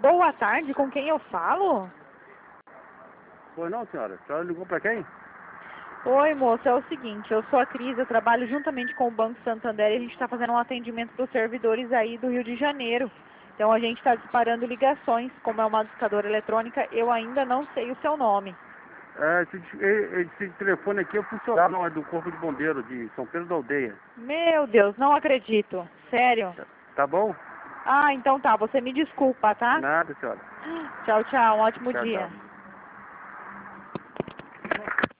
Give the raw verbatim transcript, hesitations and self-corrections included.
Boa tarde, com quem eu falo? Pois não, senhora. A senhora ligou para quem? Oi, moça, é o seguinte, eu sou a Cris, eu trabalho juntamente com o Banco Santander e a gente está fazendo um atendimento para os servidores aí do Rio de Janeiro. Então a gente está disparando ligações, como é uma discadora eletrônica, eu ainda não sei o seu nome. É, esse, esse telefone aqui é funcionário do Corpo de Bombeiro de São Pedro da Aldeia. Meu Deus, não acredito. Sério? Tá, tá bom? Ah, então tá, você me desculpa, tá? Nada, senhora. Tchau, tchau, um ótimo Tchau, dia. tchau.